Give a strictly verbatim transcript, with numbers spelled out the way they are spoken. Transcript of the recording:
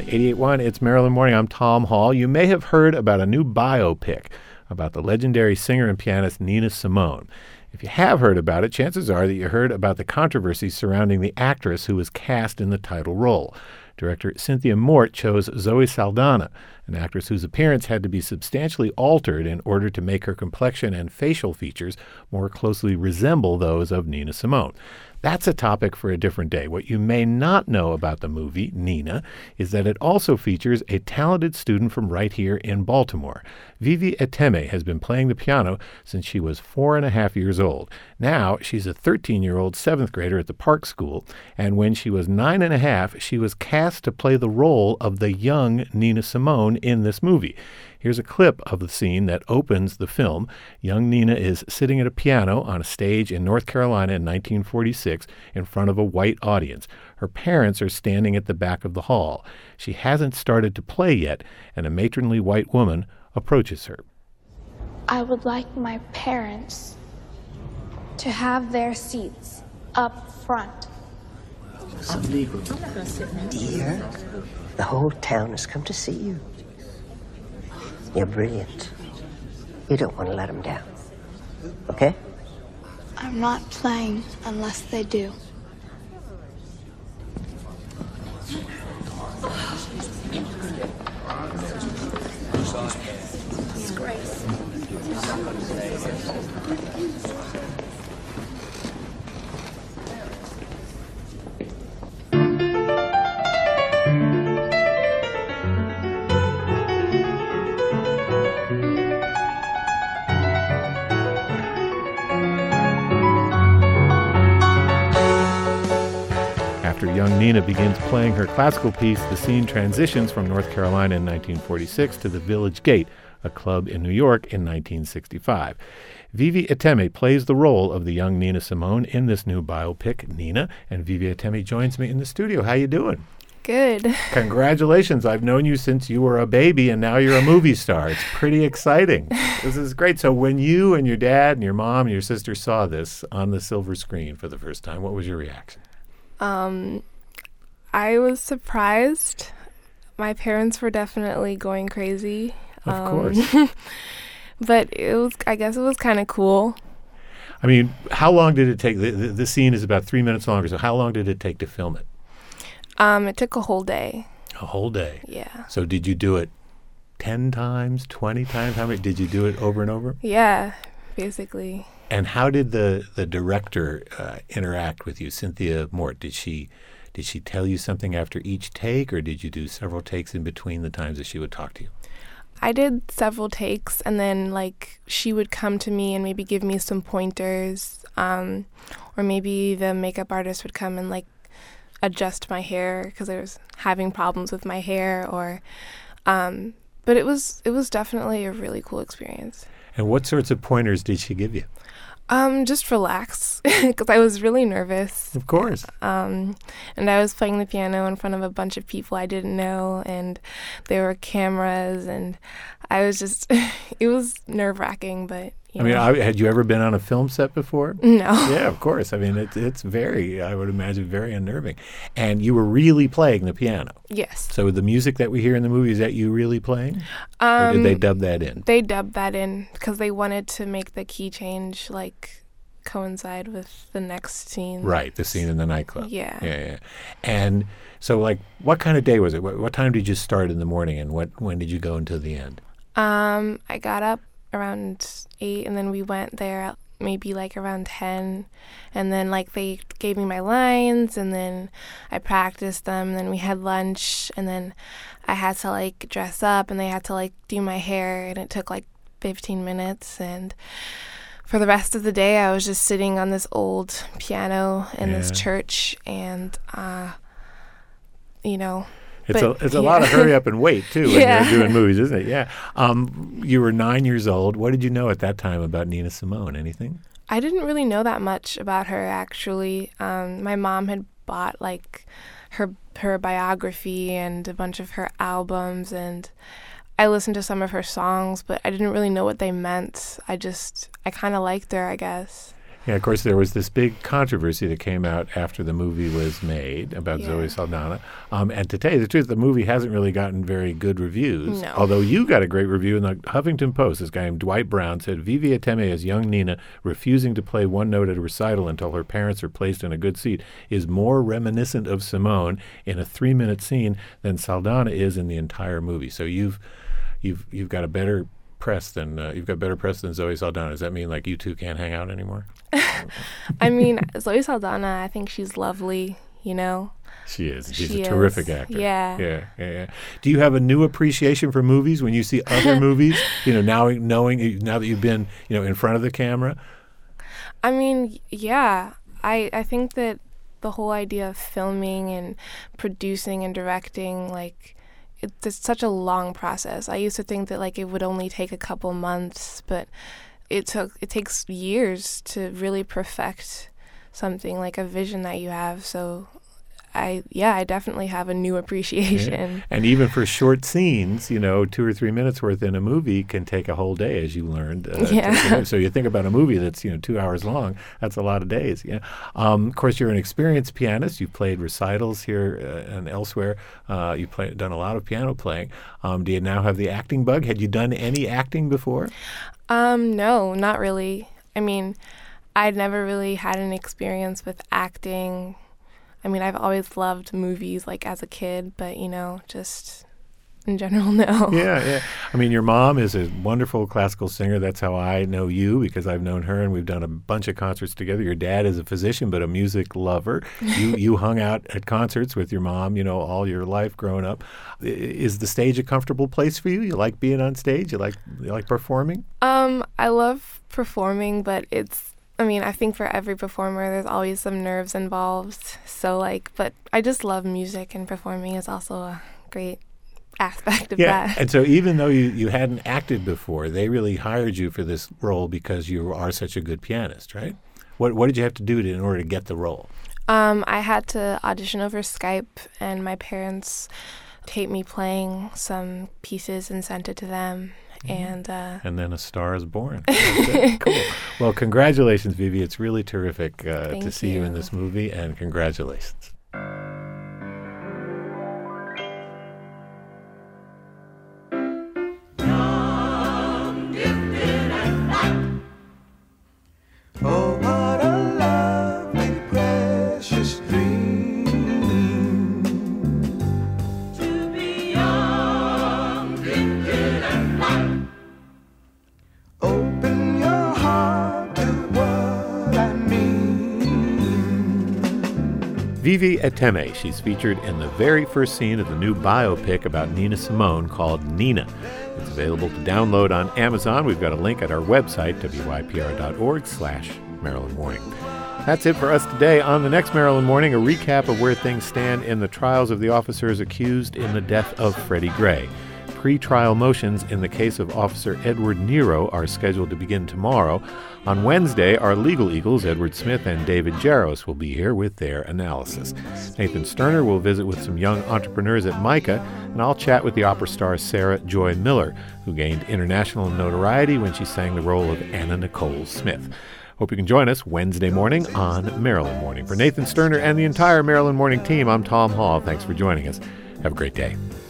eighty-eight point one, it's Maryland Morning. I'm Tom Hall. You may have heard about a new biopic about the legendary singer and pianist Nina Simone. If you have heard about it, chances are that you heard about the controversy surrounding the actress who was cast in the title role. Director Cynthia Mort chose Zoe Saldana, an actress whose appearance had to be substantially altered in order to make her complexion and facial features more closely resemble those of Nina Simone. That's a topic for a different day. What you may not know about the movie, Nina, is that it also features a talented student from right here in Baltimore. Vivi Eteme has been playing the piano since she was four and a half years old. Now she's a thirteen-year-old seventh grader at the Park School, and when she was nine and a half, she was cast to play the role of the young Nina Simone in this movie. Here's a clip of the scene that opens the film. Young Nina is sitting at a piano on a stage in North Carolina in nineteen forty-six in front of a white audience. Her parents are standing at the back of the hall. She hasn't started to play yet, and a matronly white woman approaches her. I would like my parents to have their seats up front. Illegal. Dear, the whole town has come to see you. You're brilliant. You don't want to let them down. Okay? I'm not playing unless they do. Disgrace. After young Nina begins playing her classical piece, the scene transitions from North Carolina in nineteen forty-six to the Village Gate, a club in New York in nineteen sixty-five. Vivi Eteme plays the role of the young Nina Simone in this new biopic, Nina, and Vivi Eteme joins me in the studio. How you doing? Good. Congratulations. I've known you since you were a baby, and now you're a movie star. It's pretty exciting. This is great. So when you and your dad and your mom and your sister saw this on the silver screen for the first time, what was your reaction? Um, I was surprised. My parents were definitely going crazy. Of um, course. But it was, I guess it was kind of cool. I mean, how long did it take? The, the, the scene is about three minutes longer, so how long did it take to film it? Um, it took a whole day. A whole day? Yeah. So did you do it ten times, twenty times? How many? Did you do it over and over? Yeah, basically. And how did the, the director uh, interact with you, Cynthia Mort? Did she did she tell you something after each take, or did you do several takes in between the times that she would talk to you? I did several takes, and then like she would come to me and maybe give me some pointers, um, or maybe the makeup artist would come and like adjust my hair because I was having problems with my hair, or um, but it was it was definitely a really cool experience. And what sorts of pointers did she give you? Um, just relax, because I was really nervous. Of course. Um, and I was playing the piano in front of a bunch of people I didn't know, and there were cameras, and I was just, it was nerve-wracking, but, you I mean, know. I, had you ever been on a film set before? No. Yeah, of course. I mean, it's it's very, I would imagine, very unnerving. And you were really playing the piano. Yes. So the music that we hear in the movie, is that you really playing? Um, or did they dub that in? They dubbed that in because they wanted to make the key change, like, coincide with the next scene. Right, the scene in the nightclub. Yeah. Yeah, yeah. And so, like, what kind of day was it? What, what time did you start in the morning, and what when did you go until the end? Um, I got up around eight, and then we went there at maybe like around ten, and then like they gave me my lines, and then I practiced them, and then we had lunch, and then I had to like dress up, and they had to like do my hair, and it took like fifteen minutes, and for the rest of the day I was just sitting on this old piano in Yeah. this church, and uh you know It's But, a it's a yeah. lot of hurry up and wait too when Yeah. you're doing movies, isn't it? Yeah. Um, you were nine years old. What did you know at that time about Nina Simone? Anything? I didn't really know that much about her, actually. Um, my mom had bought like her her biography and a bunch of her albums, and I listened to some of her songs, but I didn't really know what they meant. I just I kind of liked her, I guess. Yeah, of course, there was this big controversy that came out after the movie was made about Yeah. Zoe Saldana. Um, and to tell you the truth, the movie hasn't really gotten very good reviews. No. Although you got a great review in the Huffington Post. This guy named Dwight Brown said, Vivi Ateme as young Nina refusing to play one note at a recital until her parents are placed in a good seat is more reminiscent of Simone in a three-minute scene than Saldana is in the entire movie. So you've you've you've got a better press than uh, you've got better press than Zoe Saldana. Does that mean like you two can't hang out anymore? I mean, Zoe Saldana, I think she's lovely, you know? She is. She's She a terrific is. actor. Yeah. yeah. Yeah, yeah. Do you have a new appreciation for movies when you see other movies? You know, now knowing now that you've been, you know, in front of the camera. I mean, yeah. I I think that the whole idea of filming and producing and directing, like, it's such a long process. I used to think that like it would only take a couple months, but it took it takes years to really perfect something like a vision that you have. So I yeah, I definitely have a new appreciation. Yeah. And even for short scenes, you know, two or three minutes worth in a movie can take a whole day, as you learned. Uh, Yeah. to- to- so you think about a movie that's, you know, two hours long. That's a lot of days. Yeah. Um, of course, you're an experienced pianist. You've played recitals here uh, and elsewhere. Uh, you've play, done a lot of piano playing. Um, do you now have the acting bug? Had you done any acting before? Um, no, not really. I mean, I'd never really had an experience with acting. I mean, I've always loved movies, like, as a kid, but, you know, just in general, no. Yeah, yeah. I mean, your mom is a wonderful classical singer. That's how I know you, because I've known her, and we've done a bunch of concerts together. Your dad is a physician, but a music lover. You you hung out at concerts with your mom, you know, all your life growing up. I- Is the stage a comfortable place for you? You like being on stage? You like you like performing? Um, I love performing, but it's, I mean, I think for every performer, there's always some nerves involved. So, like, but I just love music, and performing is also a great aspect of Yeah, that. and so even though you, you hadn't acted before, they really hired you for this role because you are such a good pianist, right? What what did you have to do to, in order to get the role? Um, I had to audition over Skype, and my parents taped me playing some pieces and sent it to them. And uh, And then A Star is Born. That's it. Cool. Well, congratulations, Vivi. It's really terrific uh, to Thank see you in you. this movie, and congratulations. Oh, what a lovely, precious dream. To be young, gifted, and light. Open your heart to what I mean. Vivi Ateme. She's featured in the very first scene of the new biopic about Nina Simone called Nina. It's available to download on Amazon. We've got a link at our website, W Y P R dot org slash Maryland Morning. That's it for us today. On the next Maryland Morning, a recap of where things stand in the trials of the officers accused in the death of Freddie Gray. Pre-trial motions in the case of Officer Edward Nero are scheduled to begin tomorrow. On Wednesday, our legal eagles, Edward Smith and David Jaros, will be here with their analysis. Nathan Sterner will visit with some young entrepreneurs at MICA, and I'll chat with the opera star Sarah Joy Miller, who gained international notoriety when she sang the role of Anna Nicole Smith. Hope you can join us Wednesday morning on Maryland Morning. For Nathan Sterner and the entire Maryland Morning team, I'm Tom Hall. Thanks for joining us. Have a great day.